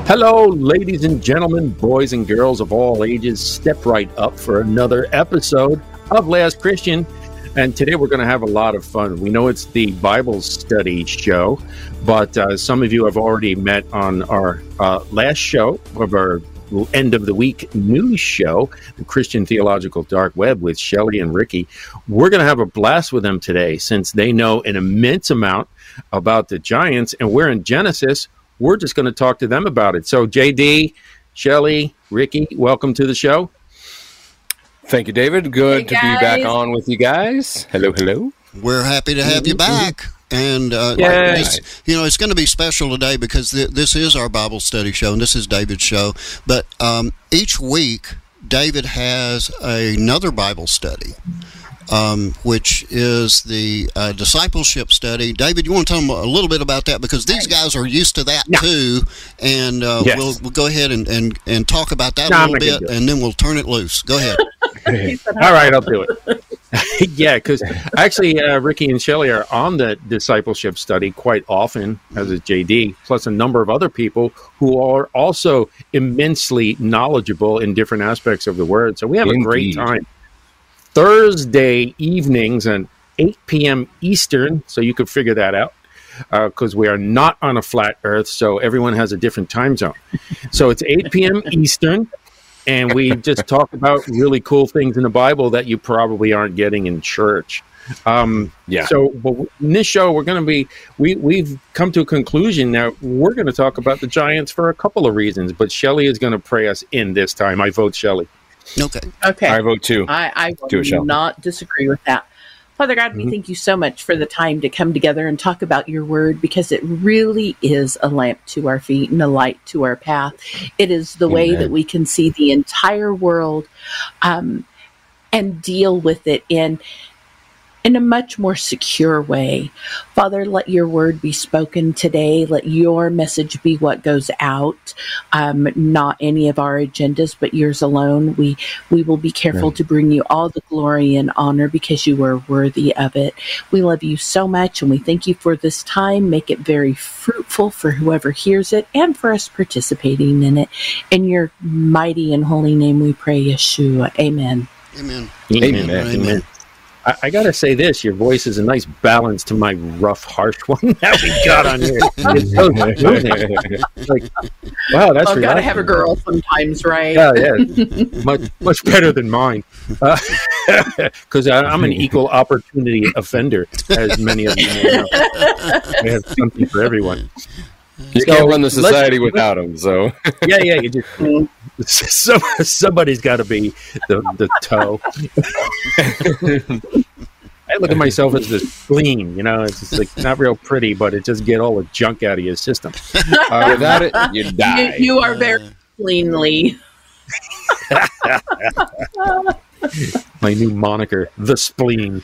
Hello, ladies and gentlemen, boys and girls of all ages. Step right up for another episode of Last Christian. And today we're going to have a lot of fun. We know it's the Bible study show, but some of you have already met on our last show of our end of the week news show, the Christian Theological Dark Web with Shelley and Ricky. We're going to have a blast with them today since they know an immense amount about the giants, and we're in Genesis. We're just going to talk to them about it. So JD, Shelley, Ricky, welcome to the show. Thank you, David. Good to be back on with you guys. Hello, hello. We're happy to have you back. And, it's going to be special today because this is our Bible study show, and this is David's show. But each week, David has another Bible study, which is the discipleship study. David, you want to tell them a little bit about that? Because these guys are used to that, too. And we'll go ahead and talk about that a little bit, and then we'll turn it loose. Go ahead. All right, I'll do it. Yeah, because actually Ricky and Shelley are on the discipleship study quite often, as is JD, plus a number of other people who are also immensely knowledgeable in different aspects of the Word. So we have a great time. Thursday evenings at 8 p.m. Eastern, so you could figure that out, because we are not on a flat Earth, so everyone has a different time zone. So it's 8 p.m. Eastern. And we just talk about really cool things in the Bible that you probably aren't getting in church. So but in this show, we're going to be, we've come to a conclusion that we're going to talk about the giants for a couple of reasons. But Shelley is going to pray us in this time. I vote Shelley. Okay. I vote too. I will not disagree with that. Father God, we thank you so much for the time to come together and talk about your word, because it really is a lamp to our feet and a light to our path. It is the way that we can see the entire world and deal with it in a much more secure way. Father, let your word be spoken today. Let your message be what goes out, not any of our agendas, but yours alone. We will be careful to bring you all the glory and honor because you are worthy of it. We love you so much, and we thank you for this time. Make it very fruitful for whoever hears it and for us participating in it. In your mighty and holy name we pray, Yeshua. Amen. Amen. Amen. I got to say this, your voice is a nice balance to my rough, harsh one that we got on here. It's so smooth. Like, wow, that's got to have a girl sometimes, right? Yeah. Much better than mine. Because I'm an equal opportunity offender, as many of you may know. I have something for everyone. You can't run the society without them, so. Yeah, you just... somebody's got to be the toe. I look at myself as the spleen, it's just like not real pretty, but it just get all the junk out of your system. Without it, you die. You are very cleanly. My new moniker, the spleen.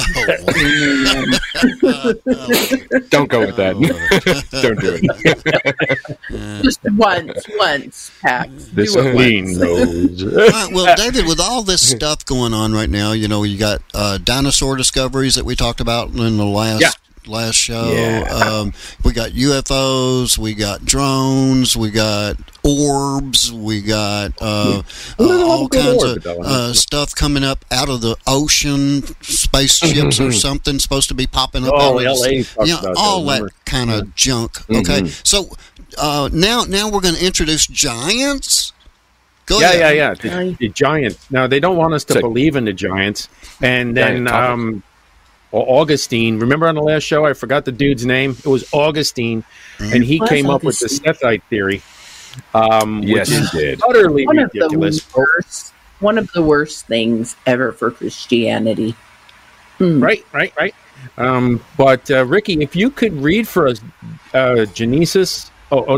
Don't go with that. Don't do it. Just once, Pax. The spleen knows. Well, David, with all this stuff going on right now, you got dinosaur discoveries that we talked about in the last show. We got UFOs, we got drones, we got orbs, we got all kinds of stuff coming up out of the ocean, spaceships or something supposed to be popping up. All that kind of junk. Okay, so now we're going to introduce giants. Go ahead. The giants. Now they don't want us to believe in the giants, and then Augustine, remember on the last show, I forgot the dude's name. It was Augustine, and he came up with the Sethite theory, which is utterly ridiculous. One of the worst things ever for Christianity. Right. But Ricky, if you could read for us Genesis,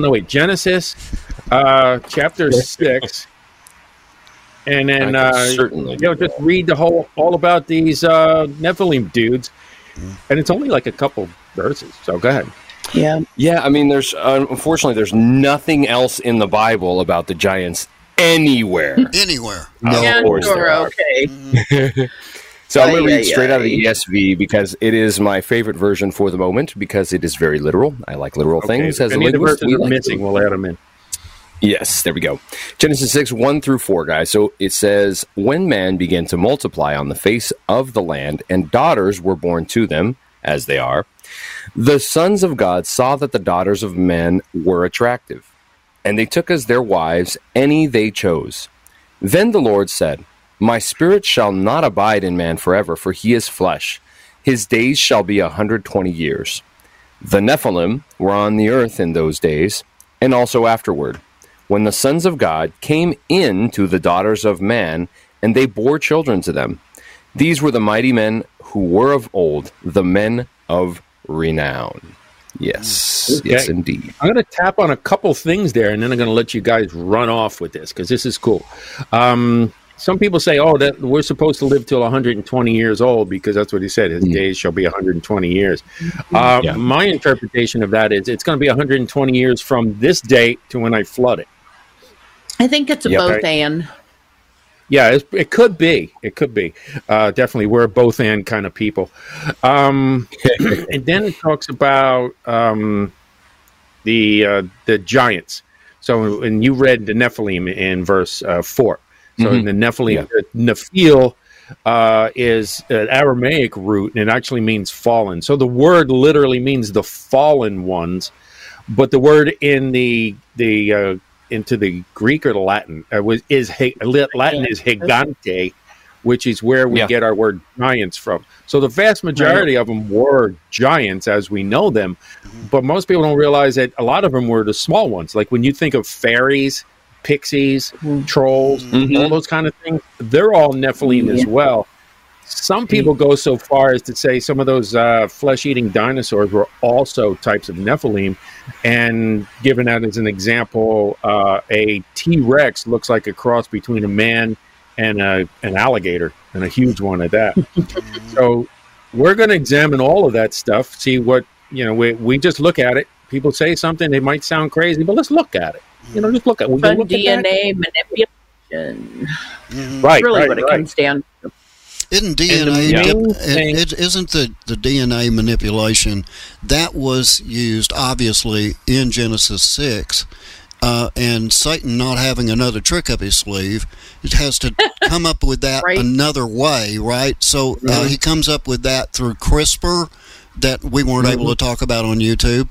chapter 6. And then, certainly, just read all about these Nephilim dudes, and it's only like a couple verses. So go ahead. Yeah. I mean, unfortunately, there's nothing else in the Bible about the giants anywhere. No, of course there are. Okay. So I'm going to read straight out of the ESV because it is my favorite version for the moment because it is very literal. I like literal things. As any a linguist, of the verses are missing, we'll add them in. Yes, there we go. Genesis 6, 1 through 4, guys. So it says, when man began to multiply on the face of the land, and daughters were born to them, as they are, the sons of God saw that the daughters of men were attractive, and they took as their wives any they chose. Then the Lord said, my spirit shall not abide in man forever, for he is flesh. His days shall be 120 years. The Nephilim were on the earth in those days, and also afterward, when the sons of God came in to the daughters of man, and they bore children to them. These were the mighty men who were of old, the men of renown. Yes, okay. Yes, indeed. I'm going to tap on a couple things there, and then I'm going to let you guys run off with this, because this is cool. Some people say, that we're supposed to live till 120 years old, because that's what he said. His days shall be 120 years. My interpretation of that is it's going to be 120 years from this date to when I flood it. I think it's a both and. Yeah, it could be. It could be. Definitely, we're a both and kind of people. And then it talks about the giants. So, and you read the Nephilim in verse 4. So in the Nephilim, Nephil is an Aramaic root, and it actually means fallen. So the word literally means the fallen ones, but the word in the into the Greek or the Latin Latin is gigante, which is where we get our word giants from. So the vast majority of them were giants as we know them, but most people don't realize that a lot of them were the small ones. Like when you think of fairies, pixies, trolls, all those kind of things, they're all Nephilim as well. Some people go so far as to say some of those flesh-eating dinosaurs were also types of Nephilim, and given that as an example, a T-Rex looks like a cross between a man and an alligator, and a huge one at that. So we're going to examine all of that stuff, see what, we just look at it. People say something, it might sound crazy, but let's look at it. Just look at it. Fun DNA manipulation. Right, really what it comes down to. Isn't DNA? Isn't the DNA manipulation that was used obviously in Genesis 6, and Satan not having another trick up his sleeve, it has to come up with that another way, right? So he comes up with that through CRISPR that we weren't able to talk about on YouTube.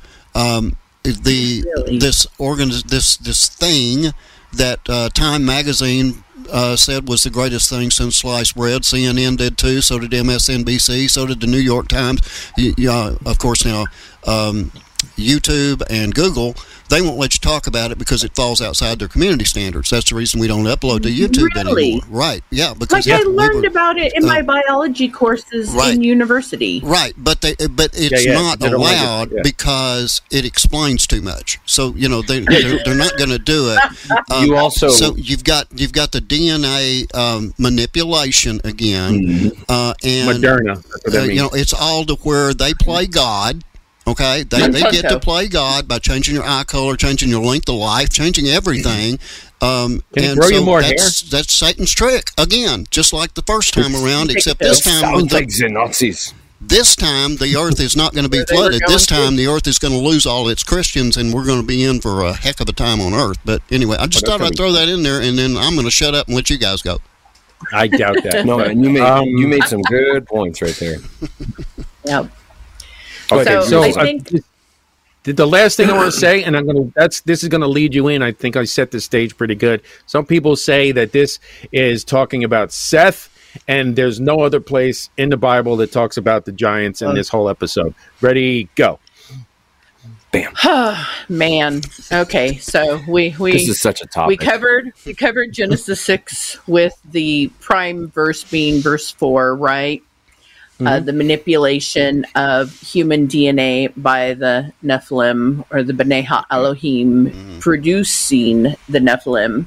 This thing that Time Magazine said was the greatest thing since sliced bread. CNN did too. So did MSNBC. So did the New York Times. Of course, now YouTube and Google, they won't let you talk about it because it falls outside their community standards. That's the reason we don't upload to YouTube anymore. Right? Yeah, because I learned about it in my biology courses in university. Right, but it's not allowed because it explains too much. So they're not going to do it. So you've got the DNA manipulation again, and Moderna. it's all to where they play God. Okay, they get to play God by changing your eye color, changing your length of life, changing everything. Can and grow you more hair? That's Satan's trick again, just like the first time around. Except this time, this time the earth is not going to be flooded. This time the earth is going to lose all its Christians, and we're going to be in for a heck of a time on earth. But anyway, I just thought I'd throw that in there, and then I'm going to shut up and let you guys go. I doubt that. No, man, you made some good points right there. Yeah. Okay, so I think the last thing I want to say, and this is going to lead you in. I think I set the stage pretty good. Some people say that this is talking about Seth, and there's no other place in the Bible that talks about the giants in this whole episode. Ready, go. Bam. Man. Okay, so we this is such a topic. We covered Genesis 6 with the prime verse being verse 4, right? The manipulation of human DNA by the Nephilim, or the B'nai HaElohim, producing the Nephilim.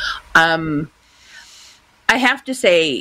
I have to say,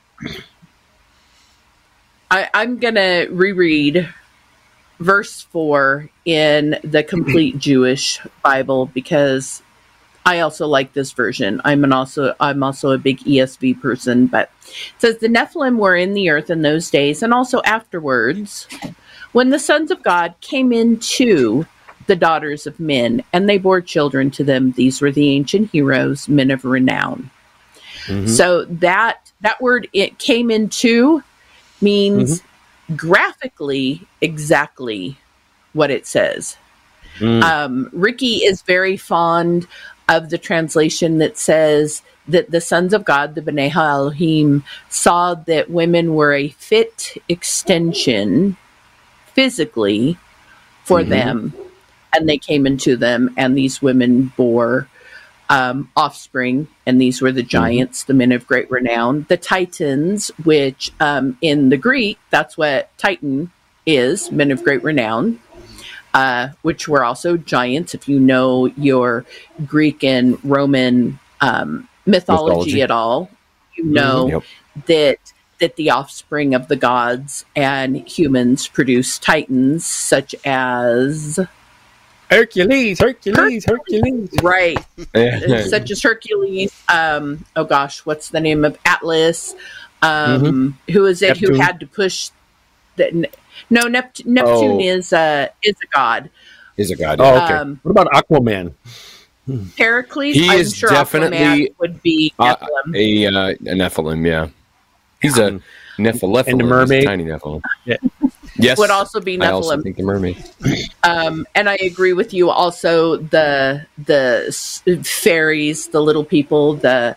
I'm going to reread verse 4 in the Complete Jewish Bible because I also like this version. I'm also a big ESV person, but it says the Nephilim were in the earth in those days and also afterwards, when the sons of God came into the daughters of men, and they bore children to them. These were the ancient heroes, men of renown. Mm-hmm. So that word, it came into, means graphically exactly what it says. Ricky is very fond of the translation that says that the sons of God, the B'nai Elohim, saw that women were a fit extension physically for them, and they came into them, and these women bore offspring, and these were the giants, the men of great renown. The Titans, which in the Greek, that's what Titan is, men of great renown, which were also giants. If you know your Greek and Roman mythology at all, you know that the offspring of the gods and humans produce titans, such as Hercules. Right. Such as Hercules. Oh gosh, what's the name of Atlas? Who is it Neptune. who had to push the Neptune is a god. Is a god. Oh, okay. What about Aquaman? Pericles? He I'm is sure definitely Aquaman would be Nephilim. a Nephilim, yeah. He's a Nephilim. And the mermaid. Tiny Nephilim. Yeah. Yes. Would also be I also Nephilim. think the mermaid. And I agree with you. Also, the fairies, the little people, the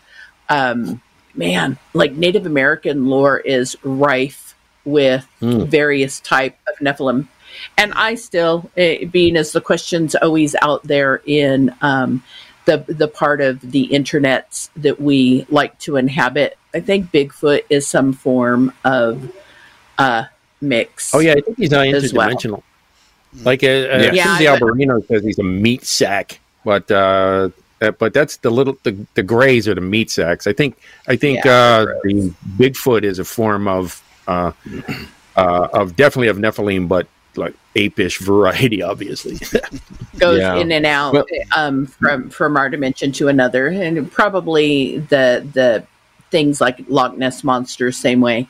like Native American lore is rife with various type of Nephilim. And I still, being as the question's always out there in the part of the internet that we like to inhabit, I think Bigfoot is some form of mix. Oh yeah, I think he's not interdimensional. Like Timothy Alberino says he's a meat sack, but that's the grays are the meat sacks. I think the Bigfoot is a form of definitely of Nephilim, but like apish variety, obviously. Goes in and out from our dimension to another, and probably the things like Loch Ness Monster, same way.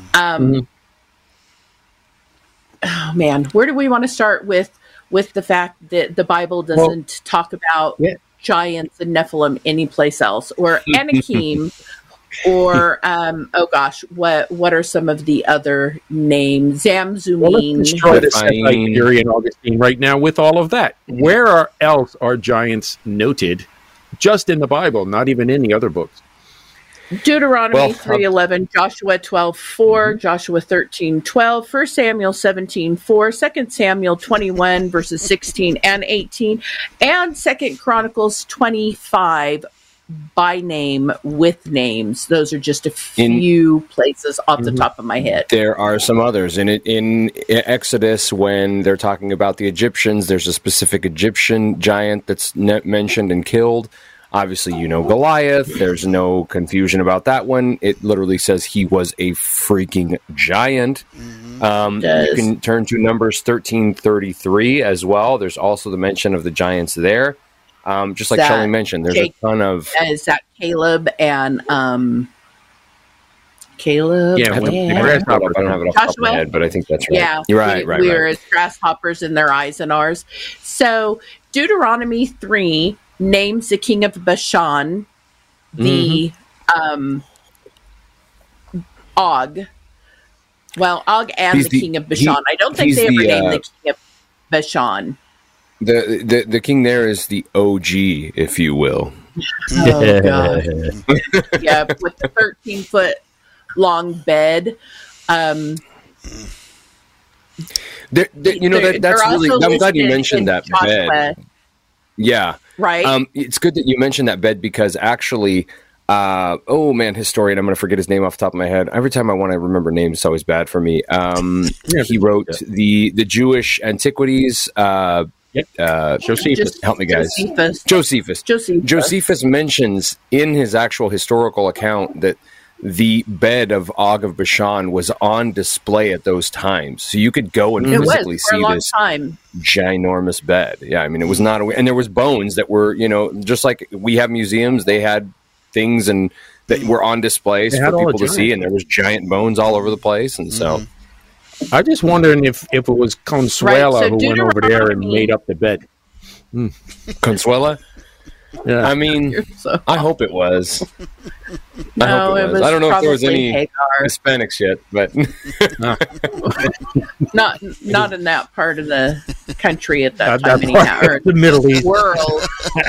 Oh man, where do we want to start with the fact that the Bible doesn't talk about giants and Nephilim anyplace else, or Anakim, or oh gosh, what are some of the other names? Zamzummim. Well, let's destroy the Sethite theory and Augustine right now with all of that. Where else are giants noted? Just in the Bible, not even in the other books. Deuteronomy 3:11, Joshua 12:4, Joshua 13:12, 1 Samuel 17:4, 2 Samuel 21 verses 16 and 18, and 2 Chronicles 25 by name with names. Those are just a few places off the top of my head. There are some others. In Exodus, when they're talking about the Egyptians, there's a specific Egyptian giant that's mentioned and killed. Obviously, you know Goliath. There's no confusion about that one. It literally says he was a freaking giant. You can turn to Numbers 13:33 as well. There's also the mention of the giants there. Just like Shelley mentioned, there's a ton of... Is that Caleb and... Caleb? Yeah, I don't have it off the top of my head, but I think that's right. Yeah, you're right. We were as grasshoppers in their eyes and ours. So, Deuteronomy 3... names the king of Bashan, the Og. Well, Og and the king of Bashan. I don't think they ever named the king of Bashan. The king there is the OG, if you will. Oh, God. Yeah, with the 13-foot long bed. That's really... I'm glad you mentioned that bed. Yeah. Right. It's good that you mentioned that bed because actually, historian, I'm going to forget his name off the top of my head. Every time I want to remember names, it's always bad for me. He wrote the Jewish Antiquities. Josephus. Help me, guys. Josephus. Josephus mentions in his actual historical account that the bed of Og of Bashan was on display at those times. So you could go and physically see this ginormous bed. Yeah, I mean, it was not... and there was bones that were, just like we have museums, they had things and that were on display for people to see, and there was giant bones all over the place. And so... I'm just wondering if it was Consuela who went over there and made up the bed. Consuela? Yeah. I mean, I hope it was. No, I hope it was. I don't know if there was any Hagar. Hispanics yet, but not in that part of the country at that time, anyhow, or the Middle East world.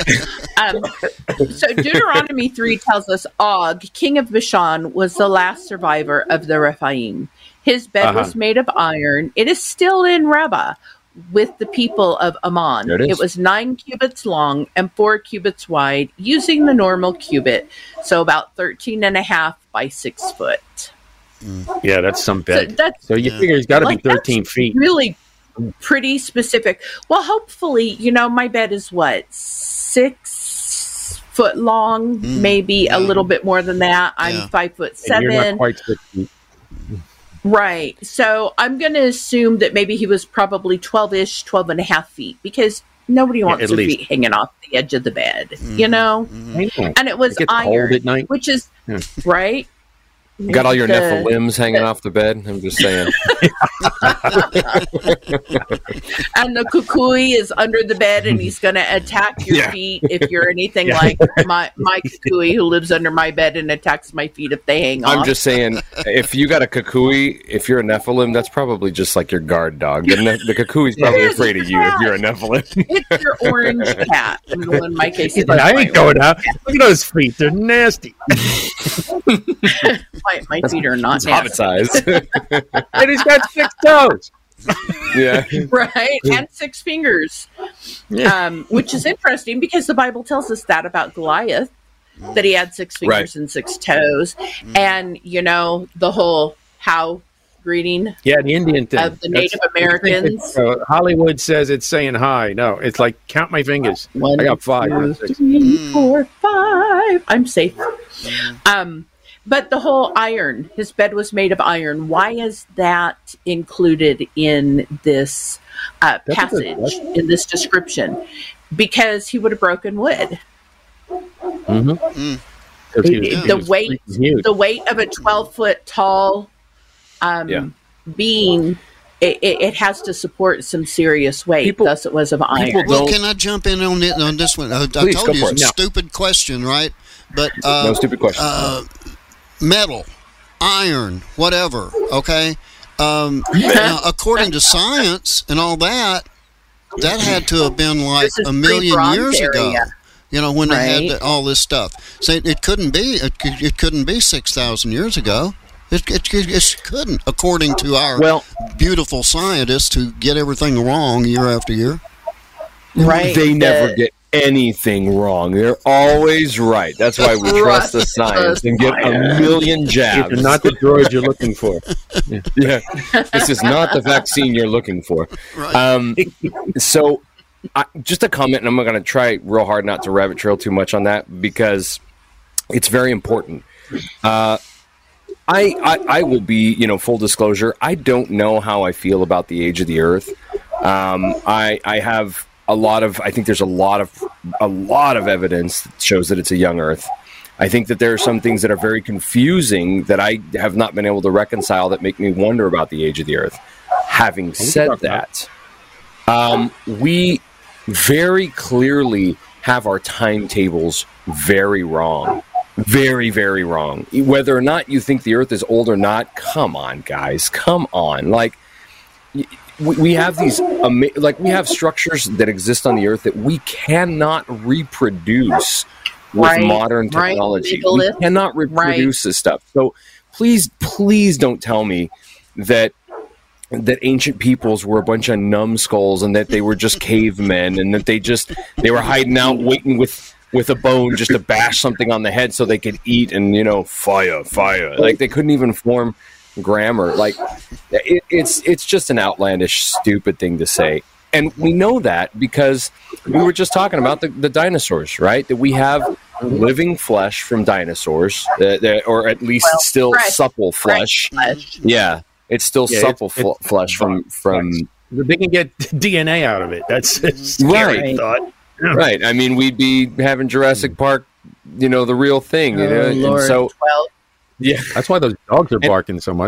So Deuteronomy 3 tells us Og, king of Bashan, was the last survivor of the Rephaim. His bed was made of iron. It is still in Rabbah with the people of Ammon. It was 9 cubits long and 4 cubits wide, using the normal cubit, so about 13.5 by 6 foot. Yeah, that's some bed. So you figure he's got to be 13 feet. Really pretty specific. Well, hopefully, my bed is 6 foot long, maybe a little bit more than that. I'm 5'7". And you're not quite 6 feet. Right. So I'm going to assume that maybe he was probably 12-ish, 12.5 feet, because nobody wants their feet hanging off the edge of the bed, And it was iron, at night. which is, right? Got all your Nephilims hanging off the bed. I'm just saying. And the kukui is under the bed, and he's going to attack your feet if you're anything like my kukui who lives under my bed and attacks my feet if they hang off. I'm just saying, if you got a kukui, if you're a Nephilim, that's probably just like your guard dog. The kukui's probably afraid of you if you're a Nephilim. It's your orange cat. Well, in my case, I ain't going out. Look at those feet; they're nasty. My feet are not hobbit size. And he's got 6 toes. Yeah. Right. And 6 fingers. Which is interesting because the Bible tells us that about Goliath, that he had 6 fingers and 6 toes. And, the whole how greeting the Indian thing of the Native Americans. Hollywood says it's saying hi. No, it's like count my fingers. 1, I got 5. 2, 3, 4, 5. I'm safe. But the whole iron, his bed was made of iron. Why is that included in this passage, in this description? Because he would have broken wood. The weight of a 12-foot tall being, it has to support some serious weight. Thus, it was of iron. Well, can I jump in on this one? I told you it's a stupid question, right? But no stupid question. Metal, iron, whatever. Okay. Now, according to science and all that, that had to have been like a million years ago. When they had all this stuff. So it couldn't be. It couldn't be 6,000 years ago. It couldn't, according to our beautiful scientists who get everything wrong year after year. Right. They never get anything wrong. They're always right. That's why we trust the science and get a million jabs. You're not the droid you're looking for. Yeah. This is not the vaccine you're looking for. Right. So just a comment, and I'm going to try real hard not to rabbit trail too much on that because it's very important. I will be, full disclosure, I don't know how I feel about the age of the Earth. I have I think there's a lot of evidence that shows that it's a young Earth. I think that there are some things that are very confusing that I have not been able to reconcile that make me wonder about the age of the Earth. Having said that, we very clearly have our timetables very wrong. Very, very wrong. Whether or not you think the Earth is old or not, come on, guys. Come on. Like, we have these, we have structures that exist on the Earth that we cannot reproduce with modern technology. We cannot reproduce this stuff. So please don't tell me that ancient peoples were a bunch of numbskulls and that they were just cavemen and that they were hiding out waiting with a bone just to bash something on the head so they could eat and, fire. Like, they couldn't even form grammar. Like, it's just an outlandish, stupid thing to say. And we know that because we were just talking about the dinosaurs, right? That we have living flesh from dinosaurs, or at least still supple flesh. Yeah, it's still supple flesh from. They can get DNA out of it. That's a scary thought. Yeah. Right. I mean, we'd be having Jurassic Park, the real thing. Lord. And so, that's why those dogs are barking so much.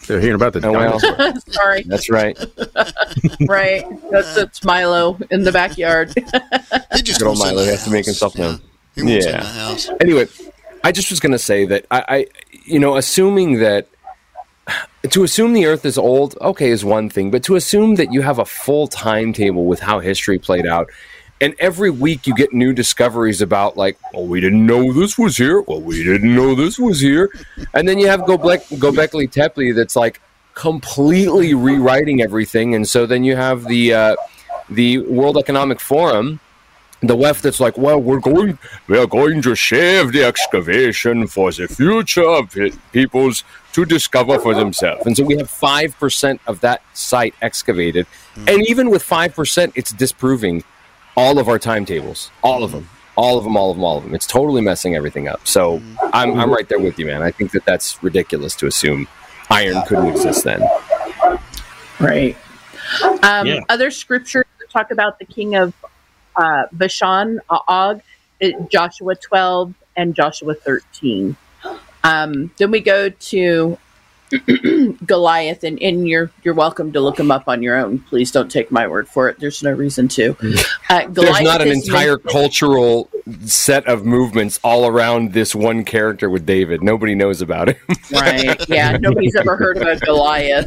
They're hearing about the dinosaur. Sorry. That's right. Right. That's Milo in the backyard. He just Good old wants in Milo the has to make house. himself known. He wants in the house. Anyway, I just was going to say that I assuming that to assume the Earth is old, okay, is one thing, but to assume that you have a full timetable with how history played out, and every week you get new discoveries about, like, well, we didn't know this was here. Well, we didn't know this was here. And then you have Göbekli Tepe that's like completely rewriting everything. And so then you have the World Economic Forum, the WEF, that's like, well, we're going to save the excavation for the future of peoples to discover for themselves. And so we have 5% of that site excavated. And even with 5%, it's disproving all of our timetables, all of them. It's totally messing everything up. So I'm right there with you, man. I think that's ridiculous to assume iron couldn't exist then. Right. Other scriptures that talk about the king of Bashan, Og, Joshua 12 and Joshua 13. Then we go to Goliath, and you're welcome to look him up on your own. Please don't take my word for it. There's no reason to. There's not an entire cultural set of movements all around this one character with David. Nobody knows about him. Right. Yeah. Nobody's ever heard of a Goliath.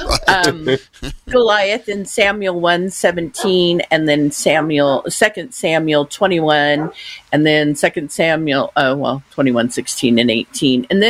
Goliath in Samuel 1:17, and then 2 Samuel 21, and then 2 Samuel 21:16 and 18. And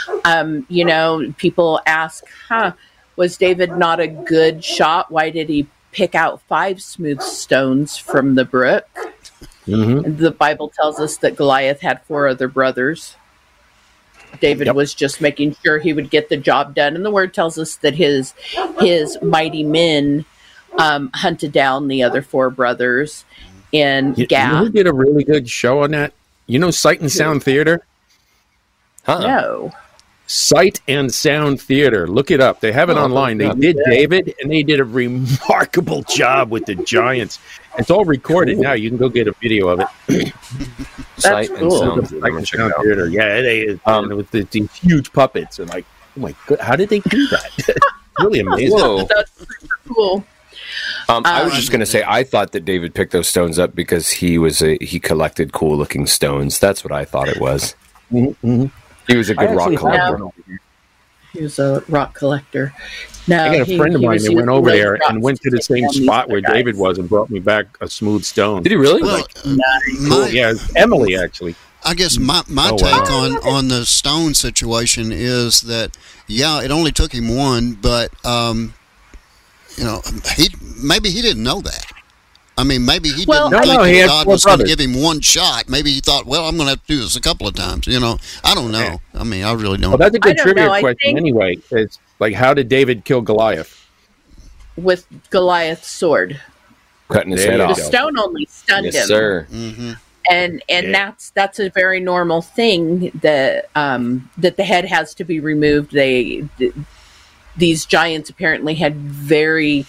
then people ask, was David not a good shot? Why did he pick out 5 smooth stones from the brook? Mm-hmm. The Bible tells us that Goliath had 4 other brothers. David was just making sure he would get the job done. And the word tells us that his mighty men hunted down the other 4 brothers in Gath. We did a really good show on that. Sight and Sound Theater? No. Sight and Sound Theater. Look it up. They have it online. They did David, and they did a remarkable job with the Giants. It's all recorded now. You can go get a video of it. That's cool. And Sound Theater. Yeah, with these huge puppets. And like, oh my God, how did they do that? It's really amazing. Whoa. That's super cool. I was just going to say, I thought that David picked those stones up because he collected cool looking stones. That's what I thought it was. Mm-hmm. He was a good rock collector. He was a rock collector. No, I got a friend of mine that went over there and went to the same spot where David was and brought me back a smooth stone. Did he really? Well, cool. Yeah, Emily actually. I guess my take on the stone situation is that it only took him one, but maybe he didn't know that. I mean, maybe he didn't think that God was going to give him one shot. Maybe he thought, well, I'm going to have to do this a couple of times. I don't know. I mean, I really don't. Well, that's a good trivia question anyway. It's like, how did David kill Goliath? With Goliath's sword. Cutting his head off. The stone only stunned him. Yes, sir. Mm-hmm. And that's a very normal thing that the head has to be removed. These giants apparently had very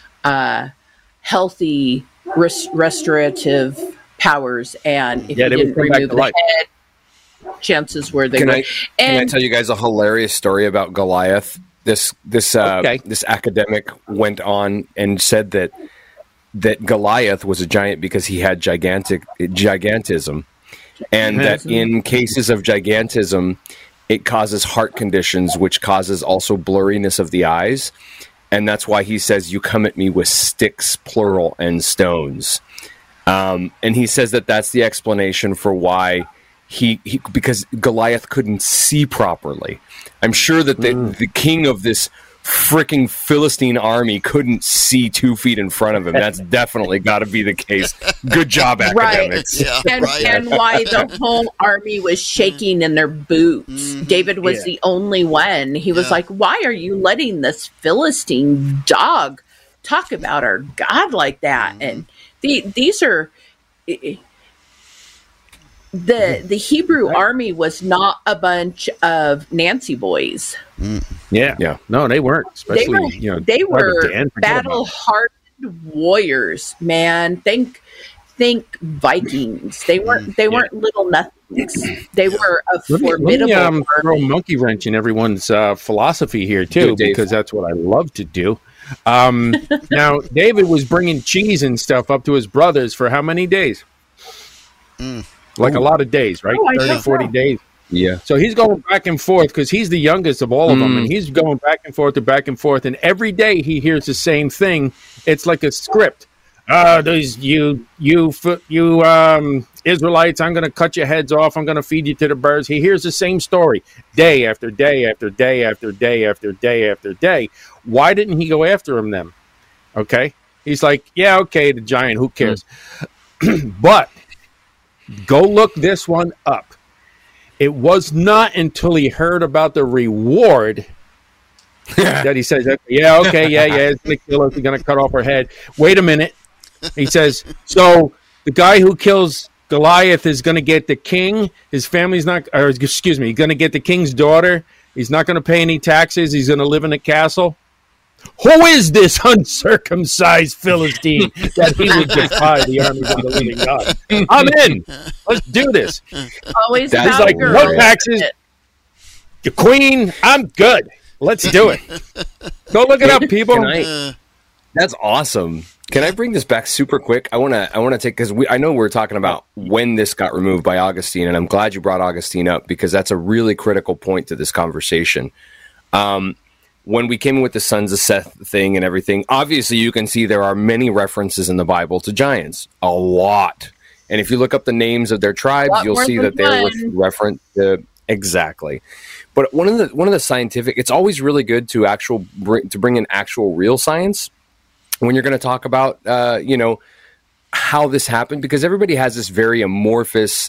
healthy restorative powers, and if you didn't remove the head, chances were they would. Can I tell you guys a hilarious story about Goliath? This academic went on and said that Goliath was a giant because he had gigantism, and that in cases of gigantism, it causes heart conditions, which causes also blurriness of the eyes. And that's why he says, you come at me with sticks, plural, and stones. And he says that that's the explanation for why because Goliath couldn't see properly. I'm sure that the king of this freaking Philistine army couldn't see 2 feet in front of him. That's definitely got to be the case. Good job, academics. Right. And why the whole army was shaking in their boots. Mm-hmm. David was the only one. He was like, why are you letting this Philistine dog talk about our God like that? Mm-hmm. And these are... The Hebrew army was not a bunch of Nancy boys. Yeah. No, they weren't. Especially, they were battle-hardened warriors. Man, think Vikings. They weren't little nothings. They were a formidable. Let me throw a monkey wrench in everyone's philosophy here too, because that's what I love to do. Now, David was bringing cheese and stuff up to his brothers for how many days? Like a lot of days, right? 30, 40 days. Yeah. So he's going back and forth because he's the youngest of all of them, and he's going back and forth, and every day he hears the same thing. It's like a script. Those you Israelites, I'm going to cut your heads off. I'm going to feed you to the birds. He hears the same story day after day after day after day after day after day. Why didn't he go after him then? Okay. He's like, yeah, okay, the giant, who cares? But go look this one up. It was not until he heard about the reward that he says, yeah, it's going to kill us. We're going to cut off her head. Wait a minute. He says, so the guy who kills Goliath is going to get the king. His family's not, or excuse me, he's going to get the king's daughter. He's not going to pay any taxes. He's going to live in a castle. Who is this uncircumcised Philistine that he would defy the armies of the living God? I'm in. Let's do this. Always he's like, no taxes. The queen, I'm good. Let's do it. Go look it up, people. That's awesome. Can I bring this back super quick? I want to take, because I know we're talking about when this got removed by Augustine, and I'm glad you brought Augustine up because that's a really critical point to this conversation. When we came in with the Sons of Seth thing and everything, obviously you can see there are many references in the Bible to giants, a lot. And if you look up the names of their tribes, you'll see that they're referenced to exactly. But one of the scientific, it's always really good to bring in actual real science when you're going to talk about how this happened, because everybody has this very amorphous,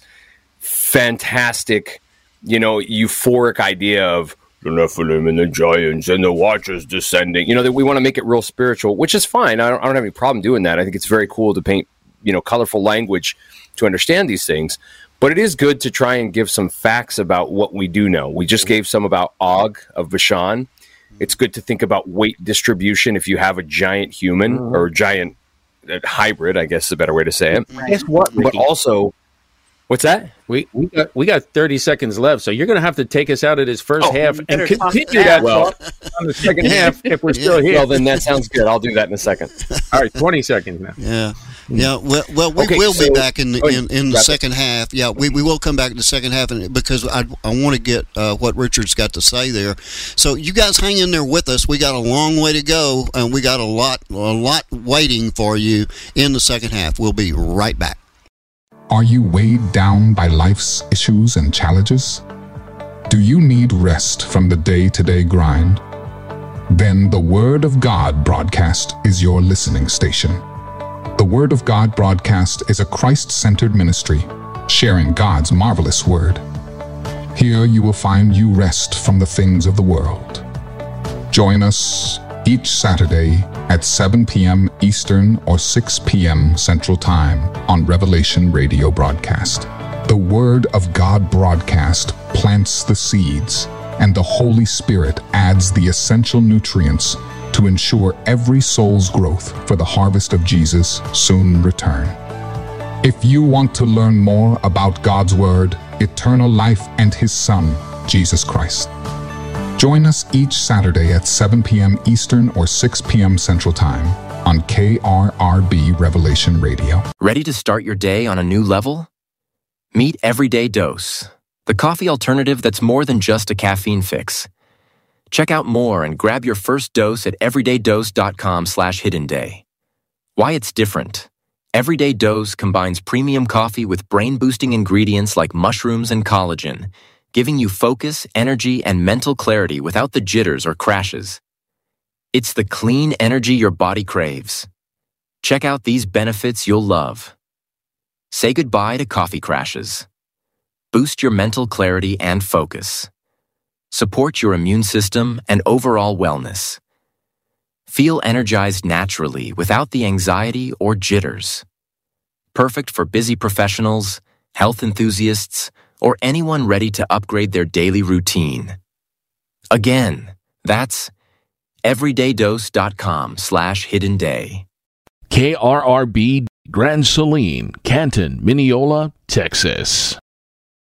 fantastic, euphoric idea of the Nephilim and the giants and the Watchers descending. That we want to make it real spiritual, which is fine. I don't have any problem doing that. I think it's very cool to paint colorful language to understand these things. But it is good to try and give some facts about what we do know. We just gave some about Og of Bashan. It's good to think about weight distribution if you have a giant human or giant hybrid, I guess is a better way to say it. Guess what, Ricky? But also, what's that? We got 30 seconds left, so you're going to have to take us out of this first half and continue that talk on the second half if we're still here. Well, then that sounds good. I'll do that in a second. All right, 20 seconds now. Yeah. Yeah, well, we will be back in the second half. Yeah, we will come back in the second half, because I want to get what Richard's got to say there. So you guys hang in there with us. We got a long way to go, and we got a lot waiting for you in the second half. We'll be right back. Are you weighed down by life's issues and challenges? Do you need rest from the day-to-day grind? Then the Word of God broadcast is your listening station. The Word of God broadcast is a Christ-centered ministry, sharing God's marvelous Word. Here you will find you rest from the things of the world. Join us each Saturday at 7 p.m. Eastern or 6 p.m. Central Time on Revelation Radio Broadcast. The Word of God broadcast plants the seeds, and the Holy Spirit adds the essential nutrients to ensure every soul's growth for the harvest of Jesus' soon return. If you want to learn more about God's Word, eternal life, and His Son, Jesus Christ, join us each Saturday at 7 p.m. Eastern or 6 p.m. Central Time on KRRB Revelation Radio. Ready to start your day on a new level? Meet Everyday Dose, the coffee alternative that's more than just a caffeine fix. Check out more and grab your first dose at everydaydose.com/hiddenday. Why it's different. Everyday Dose combines premium coffee with brain-boosting ingredients like mushrooms and collagen, giving you focus, energy, and mental clarity without the jitters or crashes. It's the clean energy your body craves. Check out these benefits you'll love. Say goodbye to coffee crashes. Boost your mental clarity and focus. Support your immune system and overall wellness. Feel energized naturally without the anxiety or jitters. Perfect for busy professionals, health enthusiasts, or anyone ready to upgrade their daily routine. Again, that's everydaydose.com/hiddenday. KRRB, Grand Saline, Canton, Mineola, Texas.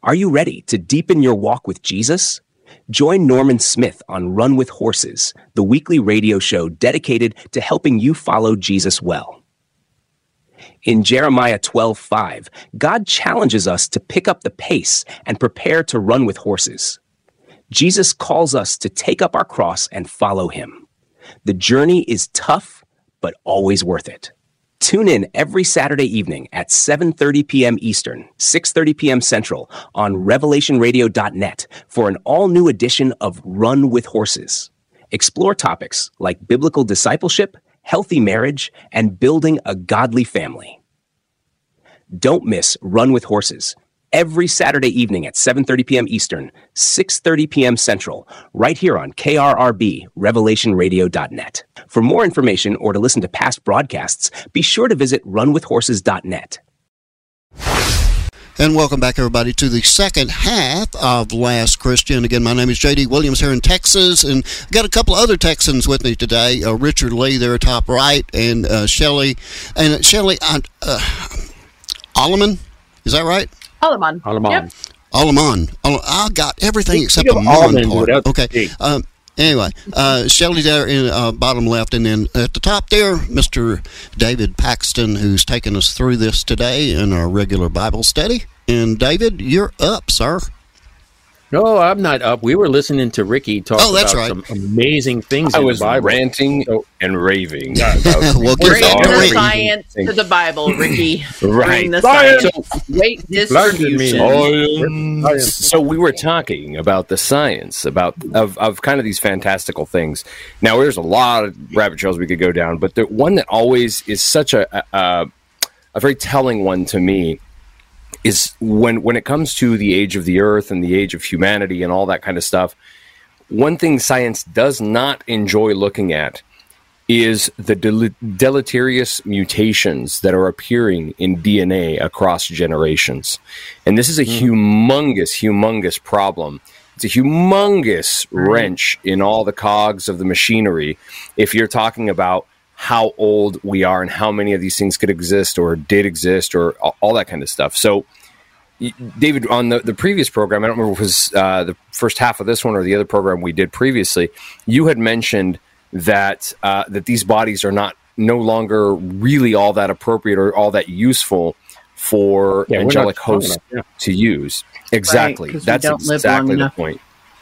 Are you ready to deepen your walk with Jesus? Join Norman Smith on Run with Horses, the weekly radio show dedicated to helping you follow Jesus well. In Jeremiah 12:5, God challenges us to pick up the pace and prepare to run with horses. Jesus calls us to take up our cross and follow him. The journey is tough, but always worth it. Tune in every Saturday evening at 7:30 p.m. Eastern, 6:30 p.m. Central on revelationradio.net for an all-new edition of Run with Horses. Explore topics like biblical discipleship, healthy marriage, and building a godly family. Don't miss Run with Horses every Saturday evening at 7:30 p.m. Eastern, 6:30 p.m. Central, right here on KRRB, revelationradio.net. For more information or to listen to past broadcasts, be sure to visit runwithhorses.net. And welcome back, everybody, to the second half of Last Christian. Again, my name is J.D. Williams here in Texas, and I've got a couple other Texans with me today. Richard Lee there, top right, and Shelley. And Shelley, Alleman, is that right? Alleman. Yep. Alleman. I got everything except the Mon part. Okay. Anyway, Shelley there in bottom left, and then at the top there, Mr. David Paxton, who's taking us through this today in our regular Bible study. And David, you're up, sir. No, I'm not up. We were listening to Ricky talk about some amazing things in the Bible. I was ranting and raving. We'll bring the science to the Bible, Ricky. Right. Bring the science. Weight distribution. So we were talking about the science of kind of these fantastical things. Now, there's a lot of rabbit trails we could go down, but the one that always is such a very telling one to me is when it comes to the age of the earth and the age of humanity and all that kind of stuff. One thing science does not enjoy looking at is the deleterious mutations that are appearing in DNA across generations. And this is a humongous problem. It's a humongous wrench in all the cogs of the machinery if you're talking about how old we are and how many of these things could exist or did exist or all that kind of stuff. So, David, on the previous program, I don't remember if it was the first half of this one or the other program we did previously, you had mentioned that that these bodies are no longer really all that appropriate or all that useful for angelic hosts to use. Exactly. Right, that's exactly the point.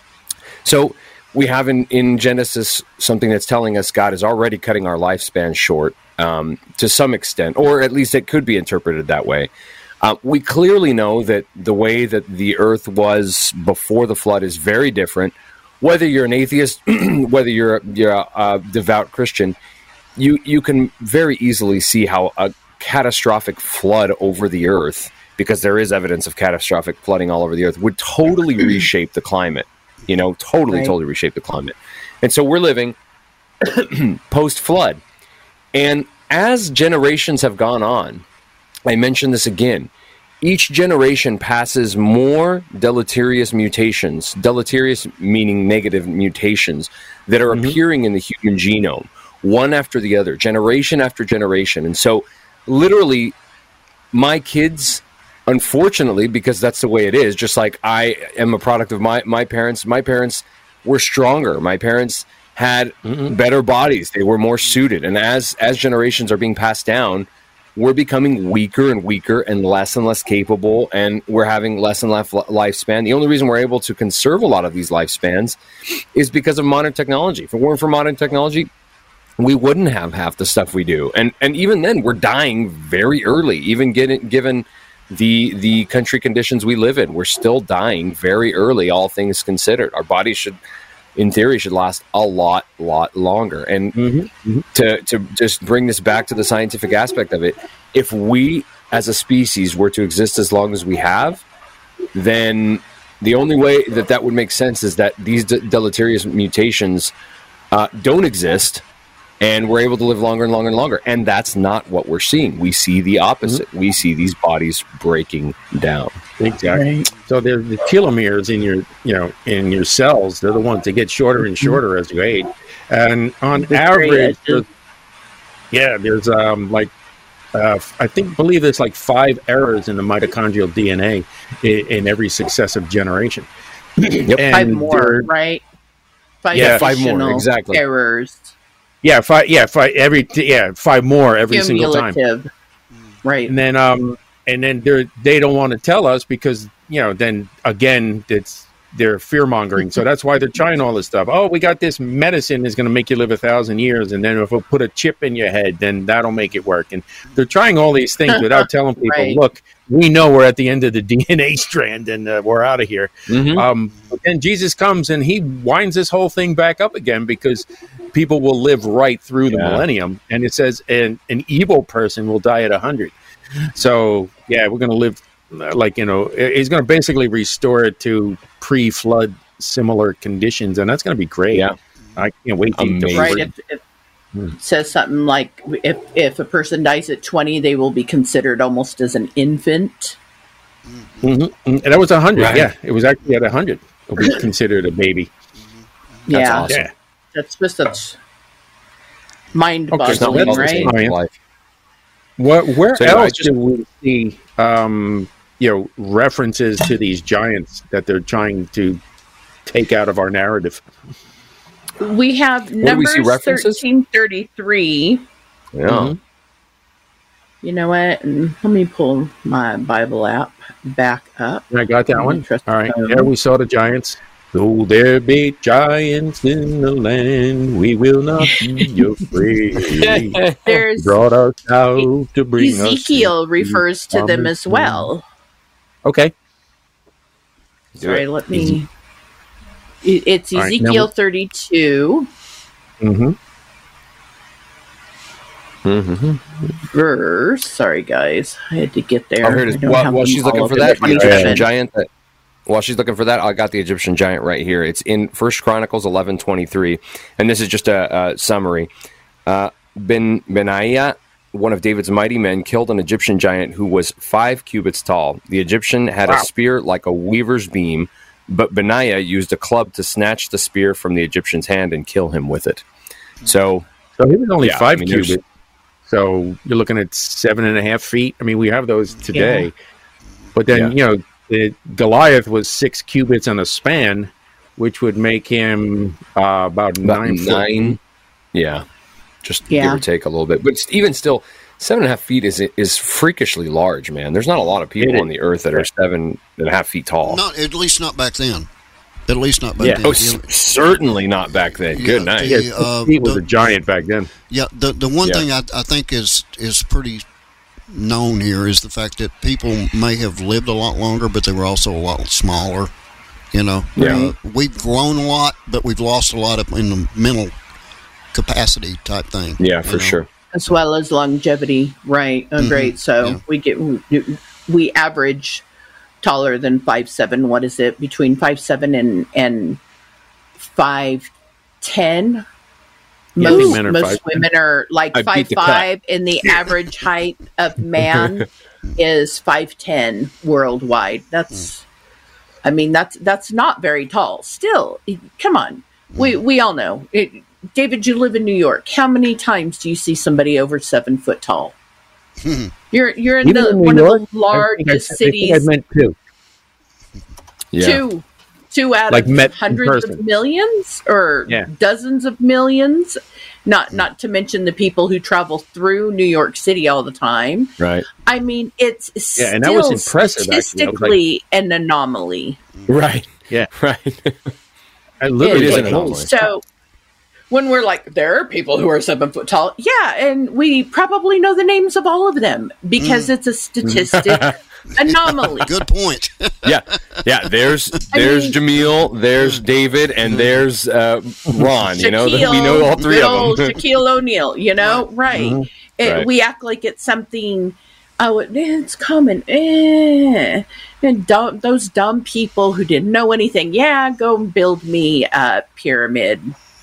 So we have in Genesis something that's telling us God is already cutting our lifespan short to some extent, or at least it could be interpreted that way. We clearly know that the way that the earth was before the flood is very different. Whether you're an atheist, whether you're a devout Christian, you can very easily see how a catastrophic flood over the earth, because there is evidence of catastrophic flooding all over the earth, would totally reshape the climate. Totally reshape the climate. And so we're living post-flood. And as generations have gone on, I mentioned this again, each generation passes more deleterious mutations, deleterious meaning negative mutations, that are appearing in the human genome, one after the other, generation after generation. And so literally my kids, unfortunately, because that's the way it is, just like I am a product of my parents. My parents were stronger. My parents had better bodies. They were more suited. And as generations are being passed down, we're becoming weaker and weaker and less capable, and we're having less and less lifespan. The only reason we're able to conserve a lot of these lifespans is because of modern technology. If it weren't for modern technology, we wouldn't have half the stuff we do. And even then, we're dying very early, even given the country conditions we live in. We're still dying very early, all things considered. Our bodies should, in theory, should last a lot longer. And to just bring this back to the scientific aspect of it, if we as a species were to exist as long as we have, then the only way that would make sense is that these deleterious mutations don't exist, and we're able to live longer and longer and longer. And that's not what we're seeing. We see the opposite. We see these bodies breaking down. Exactly. Right. So the telomeres in your cells, they're the ones that get shorter and shorter as you age. And on average, there's like believe there's like 5 errors in the mitochondrial DNA in every successive generation. Yep. And 5 more, right? 5 more, exactly. Errors. 5 more every single time. Cumulative. Right. And then they don't want to tell us because, then again, they're fear mongering. So that's why they're trying all this stuff. Oh, we got this medicine is going to make you live 1,000 years. And then if we put a chip in your head, then that'll make it work. And they're trying all these things without telling people, Right. Look, we know we're at the end of the DNA strand and we're out of here. But then Jesus comes and he winds this whole thing back up again because people will live right through the millennium. And it says an evil person will die at 100. So, we're going to live he's going to basically restore it to pre-flood similar conditions. And that's going to be great. Yeah. I can't wait to Right. It says something like if a person dies at 20, they will be considered almost as an infant. And that was 100. Right. Yeah. It was actually at 100. It'll be considered a baby. That's awesome. Yeah. That's just such mind-boggling, right? Where else do we see references to these giants that they're trying to take out of our narrative? We have Numbers 13:33. Yeah. You know what? And let me pull my Bible app back up. I got that one. All right. Yeah, we saw the giants. Though there be giants in the land, we will not be afraid. There's brought us out to bring Ezekiel us refers to them as well. Okay. Sorry, let me. It's All right, Ezekiel 32. Verse. Sorry, guys, I had to get there. Oh, here it is. While she's looking for that, the Egyptian giant. While she's looking for that, I got the Egyptian giant right here. It's in 1 Chronicles 11:23, and this is just a summary. Benaiah, one of David's mighty men, killed an Egyptian giant who was 5 cubits tall. The Egyptian had a spear like a weaver's beam, but Benaiah used a club to snatch the spear from the Egyptian's hand and kill him with it. So he was only 5 cubits. So you're looking at 7.5 feet. I mean, we have those today, but then Goliath was 6 cubits on a span, which would make him about 9 foot. Yeah, just give or take a little bit. But even still, 7.5 feet is freakishly large, man. There's not a lot of people on the earth that are 7.5 feet tall. At least not back then. At least not back then. Oh, certainly not back then. Good night. He was a giant back then. Yeah, the one thing I think is pretty known here is the fact that people may have lived a lot longer, but they were also a lot smaller. We've grown a lot, but we've lost a lot in the mental capacity type thing. Yeah, for sure. As well as longevity, right? Great. So we average taller than 5'7". What is it? Between 5'7" and 5'10". Most women are like 5'5", and the average height of man is 5'10" worldwide. That's not very tall. Still, come on. We all know. David, you live in New York. How many times do you see somebody over 7 foot tall? You're in one of the largest cities. I meant 2. Yeah. Two out of hundreds of millions or dozens of millions. Not to mention the people who travel through New York City all the time. Right. I mean, it's still and that was impressive, statistically an anomaly. Right. Yeah. Right. It is an anomaly. So when we're like, there are people who are 7 foot tall. Yeah, and we probably know the names of all of them because it's a statistic anomaly. Good point. Yeah. There's Jamil, there's David, and there's Ron. Shaquille, we know all 3 of them. Shaquille O'Neal, right? Right. We act like it's something. Oh, it's common. And those dumb people who didn't know anything. Yeah, go and build me a pyramid.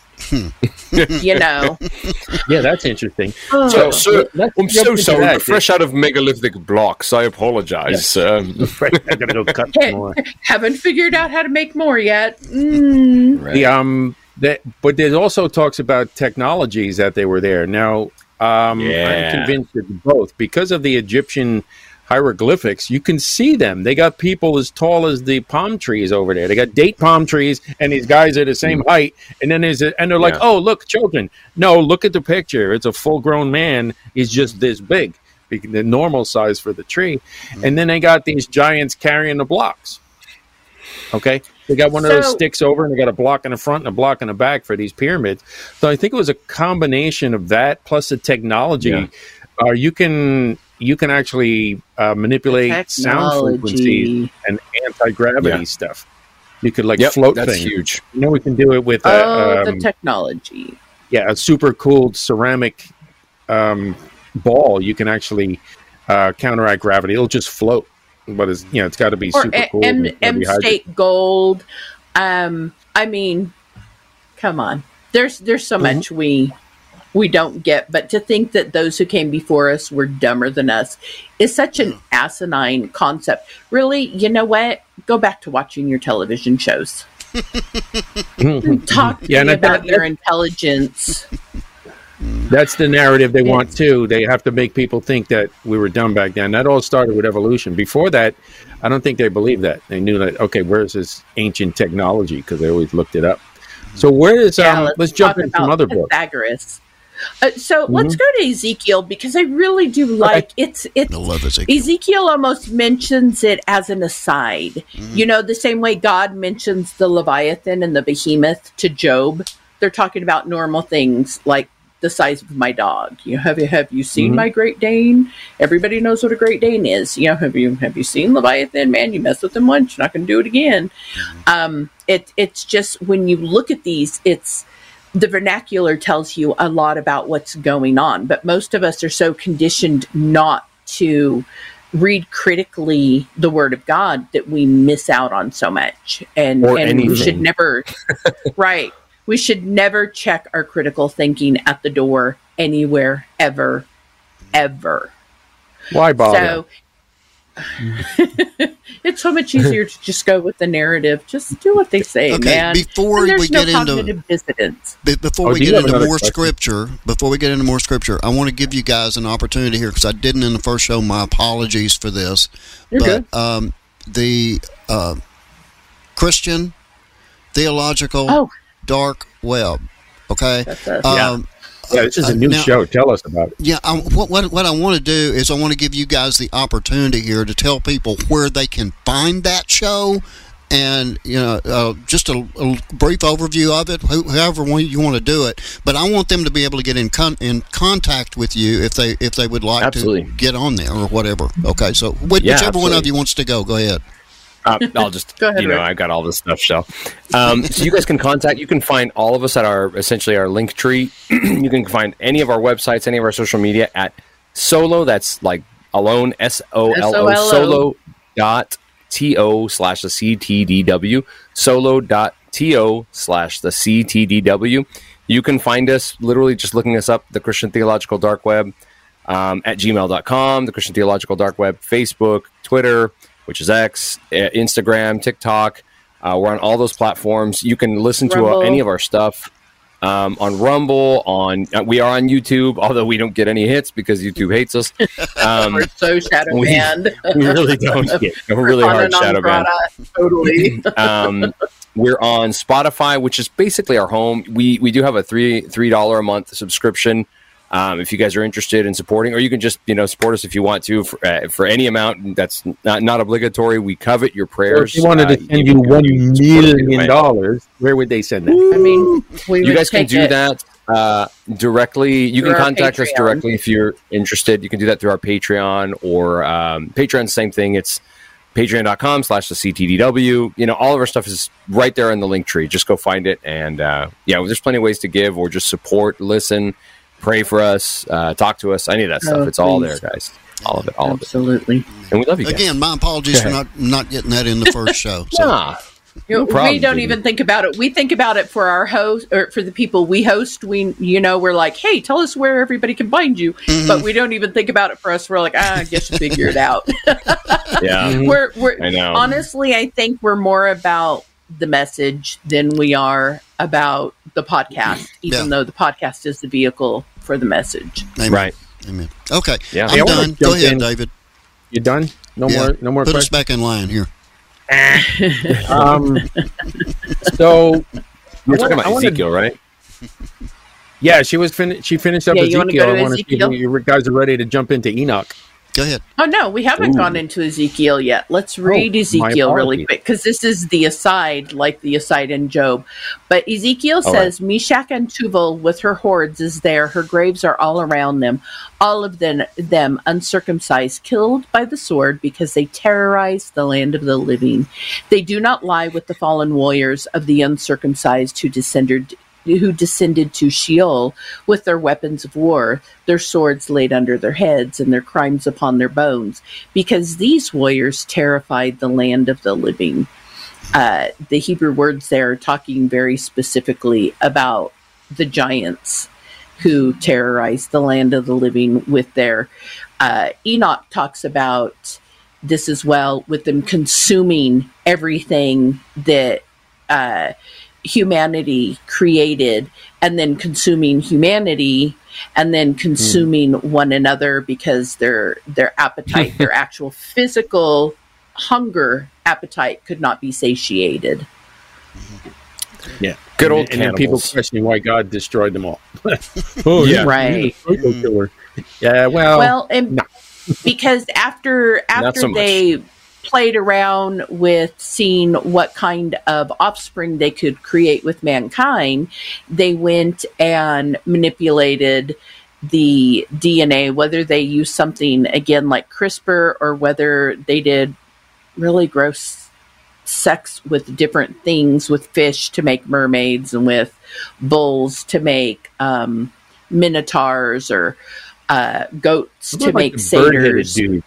Yeah, that's interesting. I'm so sorry. Fresh out of megalithic blocks. I apologize. I gotta go cut more. Haven't figured out how to make more yet. Right. But there's also talks about technologies that they were there. Now, I'm convinced it's both. Because of the Egyptian hieroglyphics, you can see them. They got people as tall as the palm trees over there. They got date palm trees, and these guys are the same height. And then they're like, oh, look, children. No, look at the picture. It's a full-grown man. He's just this big, the normal size for the tree. And then they got these giants carrying the blocks. Okay, they got one of those sticks over, and they got a block in the front and a block in the back for these pyramids. So I think it was a combination of that plus the technology. Yeah. You can actually manipulate sound frequencies and anti-gravity stuff. You could float that's things. Huge. We can do it with the technology. Yeah, a super cooled ceramic ball. You can actually counteract gravity. It'll just float. But it's got to be super cool. M-State gold. I mean, come on. There's so much we don't get, but to think that those who came before us were dumber than us is such an asinine concept. Really, you know what? Go back to watching your television shows. Talk to me about your intelligence. That's the narrative they want too. They have to make people think that we were dumb back then. That all started with evolution. Before that, I don't think they believed that. They knew that, okay, where's this ancient technology? Because they always looked it up. So where is let's jump into some other books. Pythagoras. Let's go to Ezekiel, because I really do like I love Ezekiel almost mentions it as an aside. The same way God mentions the Leviathan and the behemoth to Job. They're talking about normal things like the size of my dog. Have you seen my Great Dane? Everybody knows what a Great Dane is. Have you seen Leviathan? Man, you mess with him once, you're not going to do it again. It's just, when you look at these, it's the vernacular tells you a lot about what's going on. But most of us are so conditioned not to read critically the Word of God that we miss out on so much. And we should never, right. We should never check our critical thinking at the door anywhere, ever, ever. Why bother? So it's so much easier to just go with the narrative. Just do what they say, man. Before we get into dissidence. Before we get into more scripture, I want to give you guys an opportunity here, because I didn't in the first show. My apologies for this. You're good. The Christian Theological Dark Web. Okay. This is a new show. Tell us about it. Yeah. What I want to do is I want to give you guys the opportunity here to tell people where they can find that show, and just a brief overview of it, however you want to do it. But I want them to be able to get in contact with you if they would like to get on there or whatever. Okay. So whichever one of you wants to go ahead. I'll just, go ahead, I got all this stuff, so you guys can you can find all of us at our link tree. You can find any of our websites, any of our social media at Solo, that's like alone, SOLO, solo.to/the CTDW, solo.to/the CTDW. You can find us literally just looking us up, the Christian Theological Dark Web, at gmail.com, the Christian Theological Dark Web, Facebook, Twitter, which is X, Instagram, TikTok. We're on all those platforms. You can listen to any of our stuff on Rumble. We are on YouTube, although we don't get any hits because YouTube hates us. We're so shadow banned. We really don't get a really hard shadow ban. Totally. We're on Spotify, which is basically our home. We do have a $3 a month subscription. If you guys are interested in supporting, or you can just support us if you want to for any amount. That's not obligatory. We covet your prayers. Or if you wanted to send you $1 million, where would they send that? I mean, you guys can do that directly. You can contact us directly if you're interested. You can do that through our Patreon or Patreon. Same thing. It's patreon.com/the CTDW. All of our stuff is right there in the link tree. Just go find it, and there's plenty of ways to give or just support, listen. Pray for us, talk to us, any of that stuff. It's all there, guys. All of it. Absolutely. And we love you guys. Again, my apologies for not getting that in the first show. So. No problem, we don't even think about it. We think about it for our host, or for the people we host. We're like, hey, tell us where everybody can find you. Mm-hmm. But we don't even think about it for us. We're like, I guess you figure it out. Yeah. I know. Honestly, I think we're more about the message than we are about the podcast, even though the podcast is the vehicle for the message. Amen. Right. Amen. Okay. Yeah. I'm done. Go ahead, David. You done? No more Put questions? us back in line here. So You're talking about Ezekiel, right? yeah, she finished up Yeah, you wanna Ezekiel. go to I want to see Ezekiel? if you guys are ready to jump into Enoch. Go ahead. Oh, no, we haven't gone into Ezekiel yet. Let's read my Ezekiel really apologies. quick, because this is the aside, like the aside in Job. But Ezekiel All says, Meshach and Tubal with her hordes is there. Her graves are all around them. All of them uncircumcised, killed by the sword because they terrorize the land of the living. They do not lie with the fallen warriors of the uncircumcised who descended to Sheol with their weapons of war, their swords laid under their heads, and their crimes upon their bones, because these warriors terrified the land of the living. The Hebrew words there are talking very specifically about the giants who terrorized the land of the living with their... Enoch talks about this as well, with them consuming everything that... humanity created, and then consuming humanity, and then consuming one another, because their appetite, their actual physical hunger appetite could not be satiated. Yeah, Good old and then people cannibals. questioning why God destroyed them all. Yeah. Right. Killer. Yeah, well, and no. because after so much. they played around with seeing what kind of offspring they could create with mankind, they went and manipulated the DNA, whether they used something again like CRISPR, or whether they did really gross sex with different things, with fish to make mermaids, and with bulls to make minotaurs, or goats to make satyrs. Dude.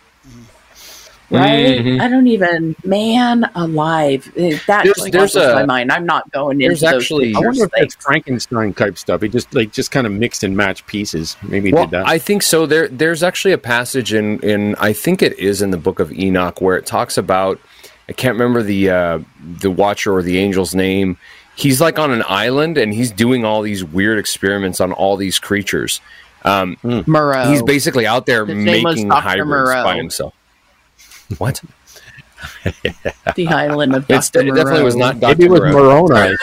Right? Mhm. I don't even, man alive. That There's boggles my mind. I'm not going into there's those actually- I pictures. wonder if that's Frankenstein type stuff. He just kind of mixed and matched pieces. Maybe he Well, did that. I think so. There's actually a passage in I think it is in the book of Enoch where it talks about, I can't remember the watcher or the angel's name. He's like on an island and he's doing all these weird experiments on all these creatures. Moreau. He's basically out there His name was making Dr. hybrids Moreau. by himself. What? The island of It Dr. Moreau. definitely was not Maybe Dr. it was Moreau. Moroni.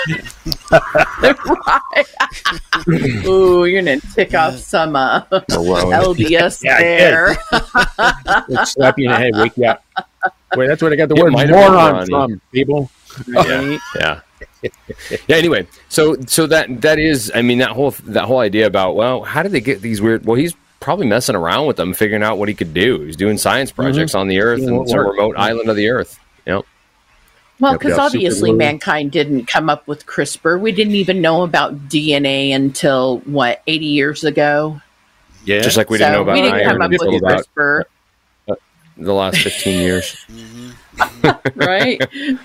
Right. Ooh, you're going to tick off some LDS Yeah, I did. there. It'll slap you in the head, wake you up. Wait, that's where I got the It word might have been moron Ronnie. from, people. Yeah. Yeah. Anyway, so that is, I mean, that whole idea about, well, how did they get these weird? Well, he's probably messing around with them, figuring out what he could do. He's doing science projects on the Earth Yeah, and what some worked. remote island of the Earth. Yep. Well, Yep, because yep, obviously super glue. mankind didn't come up with CRISPR. We didn't even know about DNA until, 80 years ago? Yeah. Just like we didn't know about we didn't iron come up until with about CRISPR, the last 15 years. right?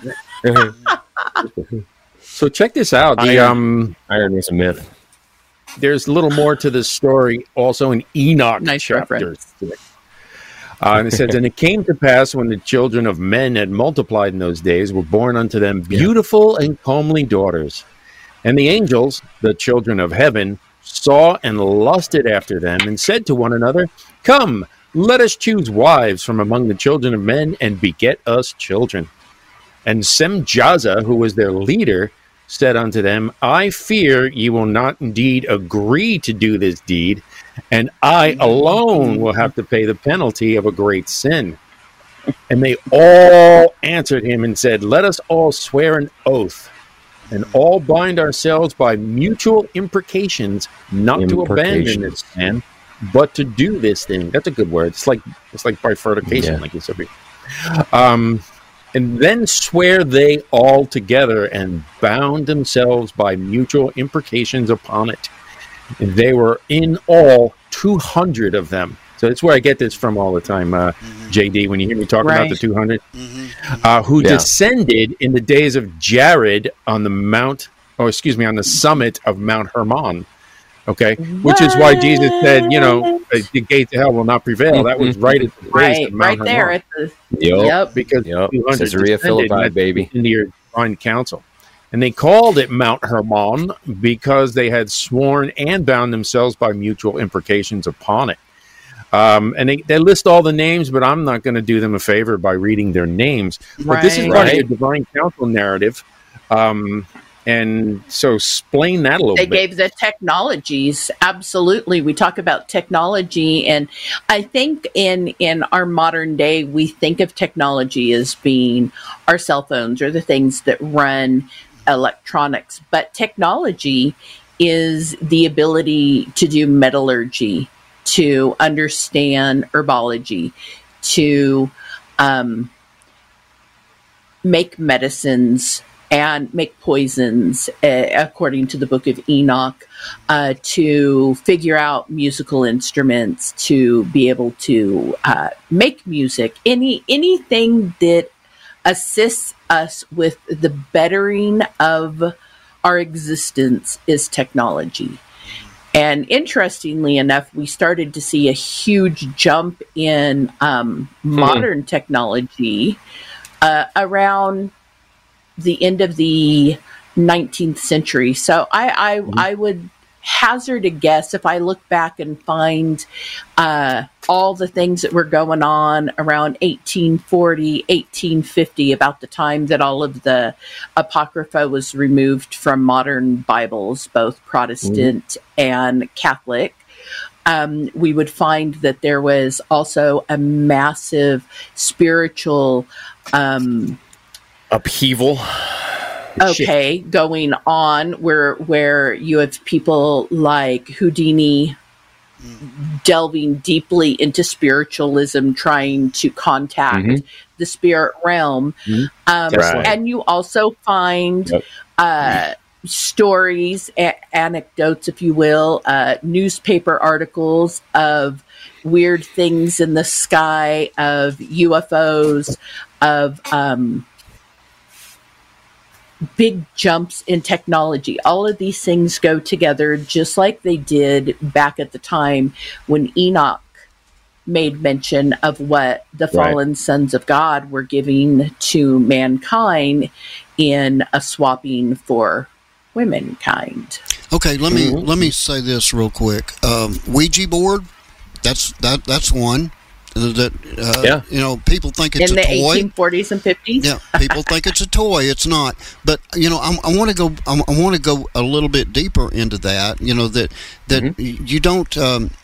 So check this out. The Iron was a myth. there's a little more to this story also in Enoch Nice chapter reference. 6. And it says, and it came to pass when the children of men had multiplied in those days, were born unto them beautiful and comely daughters. And the angels, the children of heaven, saw and lusted after them, and said to one another, Come, let us choose wives from among the children of men, and beget us children. And Semjaza, who was their leader, said unto them, I fear ye will not indeed agree to do this deed, and I alone will have to pay the penalty of a great sin. And they all answered him and said, Let us all swear an oath, and all bind ourselves by mutual imprecations, not to abandon this man, but to do this thing. That's a good word. It's like bifurcation, like you said before. And then swear they all together and bound themselves by mutual imprecations upon it. And they were in all 200 of them. So that's where I get this from all the time, JD, when you hear me talk about the 200. Who descended in the days of Jared on the summit of Mount Hermon. Okay, which is why Jesus said, the gates of hell will not prevail. That was right at the base of Mount right there Hermon. at the Because 200 Caesarea descended Philippi, and baby. into your divine council. And they called it Mount Hermon because they had sworn and bound themselves by mutual imprecations upon it. And they list all the names, but I'm not going to do them a favor by reading their names. But this is part of the divine council narrative. And so explain that a little bit. They gave the technologies. Absolutely. We talk about technology. And I think in our modern day, we think of technology as being our cell phones or the things that run electronics. But technology is the ability to do metallurgy, to understand herbology, to make medicines and make poisons, according to the Book of Enoch, to figure out musical instruments, to be able to make music, anything that assists us with the bettering of our existence is technology. And interestingly enough, we started to see a huge jump in modern technology around the end of the 19th century. So I would hazard a guess, if I look back and find all the things that were going on around 1840, 1850, about the time that all of the Apocrypha was removed from modern Bibles, both Protestant and Catholic, we would find that there was also a massive spiritual upheaval. Okay, going on where you have people like Houdini delving deeply into spiritualism, trying to contact the spirit realm. And you also find stories, anecdotes, if you will, newspaper articles of weird things in the sky, of UFOs, of big jumps in technology. All of these things go together, just like they did back at the time when Enoch made mention of what the fallen sons of God were giving to mankind in a swapping for womankind. Okay, let me say this real quick. Ouija board, that's one. People think it's a toy. In the 1840s and 50s. Yeah, people think it's a toy. It's not. But I want to go. I want to go a little bit deeper into that. You don't.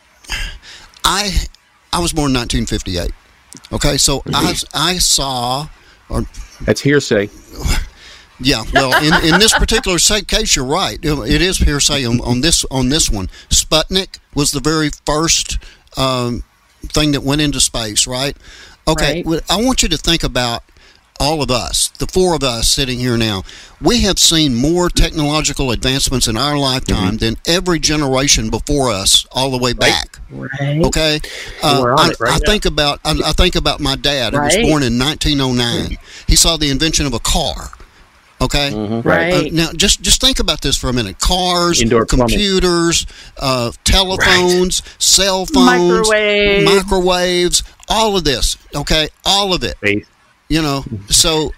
I was born in 1958. Okay, so I saw. That's hearsay. Yeah, well, in this particular case, you're right. It is hearsay on this one. Sputnik was the very first thing that went into space, right? Okay, well, I want you to think about all of us, the four of us sitting here now. We have seen more technological advancements in our lifetime than every generation before us, all the way back. Right. Okay, I think about my dad, who was born in 1909. He saw the invention of a car. Okay, now just think about this for a minute: cars, indoor computers, telephones, cell phones, microwaves, all of this. Okay, all of it. So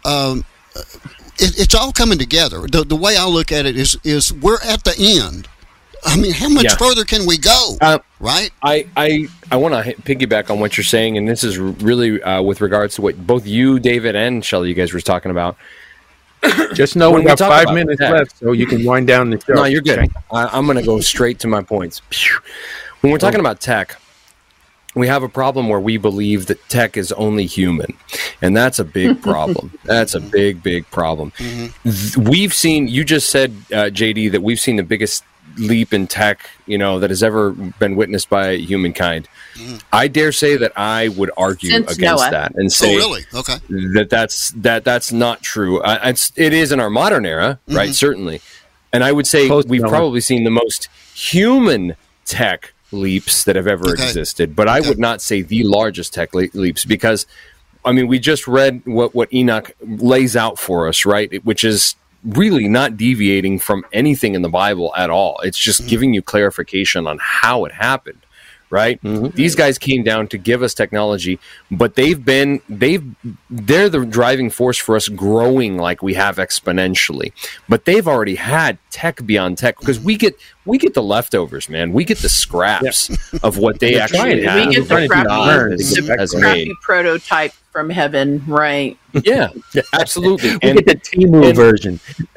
it's all coming together. The way I look at it is we're at the end. I mean, how much further can we go? Right? I want to piggyback on what you're saying, and this is really with regards to what both you, David, and Shelley, you guys were talking about. Just know we got 5 minutes left, so you can wind down the show. No, you're good. I'm going to go straight to my points. When we're talking about tech, we have a problem where we believe that tech is only human, and that's a big problem. That's a big, big problem. We've seen, you just said, JD, that we've seen the biggest leap in tech, that has ever been witnessed by humankind. I dare say that I would argue against that and say that's not true. It is in our modern era, right? Certainly. And I would say we've probably seen the most human tech leaps that have ever existed, but I would not say the largest tech leaps, because we just read what Enoch lays out for us, right? Which is really not deviating from anything in the Bible at all. It's just giving you clarification on how it happened, right? Mm-hmm. These guys came down to give us technology, but they're the driving force for us growing like we have exponentially. But they've already had tech beyond tech, because we get the leftovers, man. We get the scraps of what they actually have. We get the crappy prototype from heaven, right? Yeah, absolutely. We get the Temu version.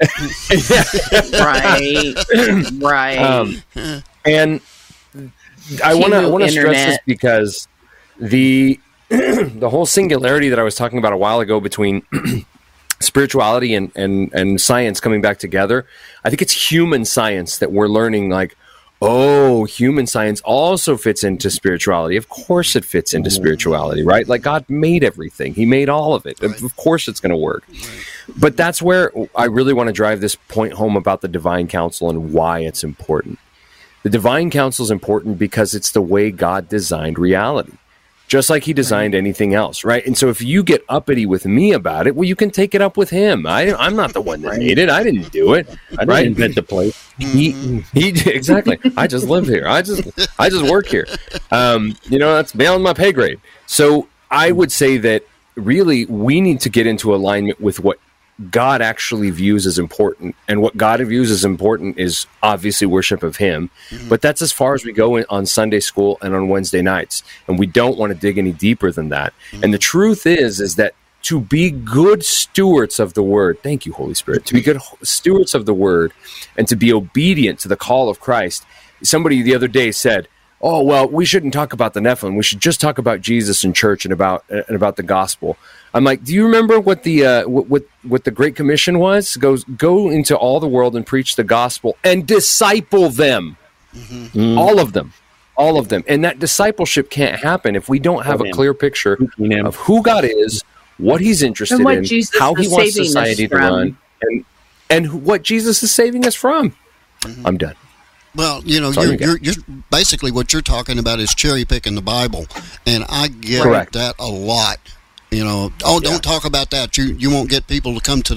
Right. And I want to stress this, because the whole singularity that I was talking about a while ago between spirituality and science coming back together, I think it's human science that we're learning, like, oh, human science also fits into spirituality. Of course it fits into spirituality, right? Like, God made everything. He made all of it. Right. Of course it's going to work. Right. But that's where I really want to drive this point home about the divine counsel and why it's important. The divine counsel is important because it's the way God designed reality, just like he designed anything else, right? And so if you get uppity with me about it, well, you can take it up with him. I'm not the one that made it. I didn't do it. I didn't invent the place. He exactly. I just live here. I just work here. That's beyond my pay grade. So I would say that really we need to get into alignment with what God actually views as important. And what God views as important is obviously worship of him. Mm-hmm. But that's as far as we go on Sunday school and on Wednesday nights. And we don't want to dig any deeper than that. Mm-hmm. And the truth is that to be good stewards of the word, thank you, Holy Spirit, to be good stewards of the word and to be obedient to the call of Christ. Somebody the other day said, oh, well, we shouldn't talk about the Nephilim. We should just talk about Jesus and church and about the gospel. I'm like, do you remember what the Great Commission was? Go into all the world and preach the gospel and disciple them. Mm-hmm. All of them. And that discipleship can't happen if we don't have a clear picture of who God is, what he's interested in, Jesus how he wants society to run, and what Jesus is saving us from. Mm-hmm. I'm done. Well, you're basically what you're talking about is cherry picking the Bible, and I get that a lot. Don't talk about that. You won't get people to come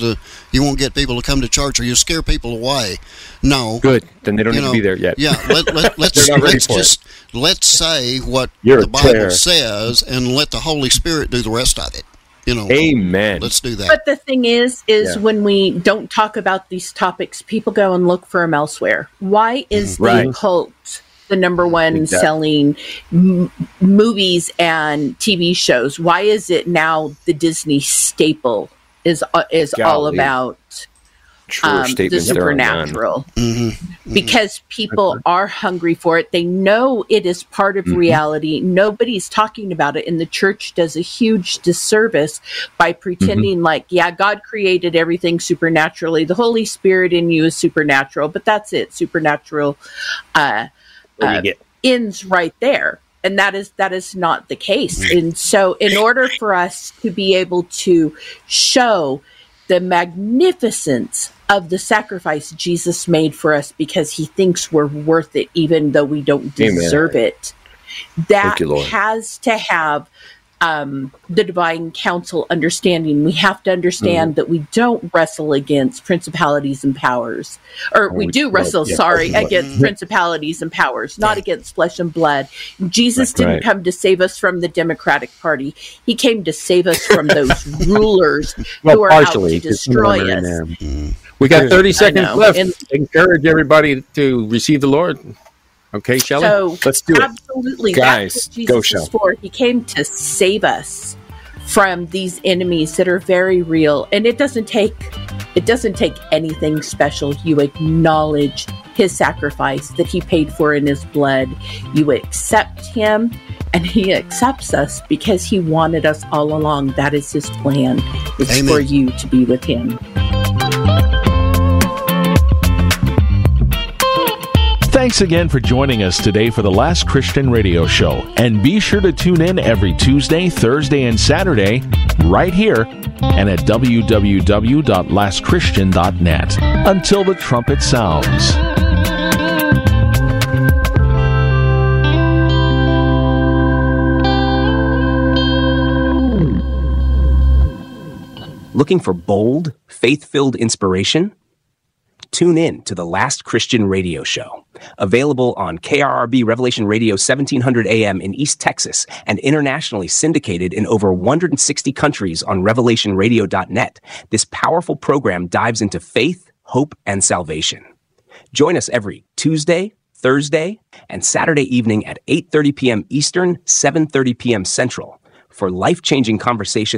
to church, or you'll scare people away. No, good. Then they don't need to be there yet. Yeah, let's say what the Bible says, and let the Holy Spirit do the rest of it. Amen. Let's do that. But the thing is when we don't talk about these topics, people go and look for them elsewhere. Why is the occult the number one selling movies and TV shows? Why is it now the Disney staple is all about the supernatural? Mm-hmm. Because people are hungry for it. They know it is part of reality. Nobody's talking about it, and the church does a huge disservice by pretending God created everything supernaturally. The Holy Spirit in you is supernatural, but that's it. Supernatural ends right there. And that is not the case. And so in order for us to be able to show the magnificence of the sacrifice Jesus made for us, because he thinks we're worth it, even though we don't deserve it, that has to have the divine counsel understanding. We have to understand that we don't wrestle against principalities and powers, or we do wrestle, against principalities and powers, not against flesh and blood. Jesus didn't come to save us from the Democratic Party. He came to save us from those rulers who are out to destroy us. We got 30 seconds left. Encourage everybody to receive the Lord. Okay, Shelley? So, let's do it. Absolutely. Guys, that's what Jesus is for. He came to save us from these enemies that are very real. And it doesn't take anything special. You acknowledge his sacrifice that he paid for in his blood. You accept him, and he accepts us because he wanted us all along. That is his plan. It's for you to be with him. Thanks again for joining us today for the Last Christian Radio Show. And be sure to tune in every Tuesday, Thursday, and Saturday right here and at www.lastchristian.net. Until the trumpet sounds. Looking for bold, faith-filled inspiration? tune in to the Last Christian Radio Show. Available on KRRB Revelation Radio 1700 AM in East Texas and internationally syndicated in over 160 countries on revelationradio.net, this powerful program dives into faith, hope, and salvation. Join us every Tuesday, Thursday, and Saturday evening at 8:30 p.m. Eastern, 7:30 p.m. Central for life-changing conversations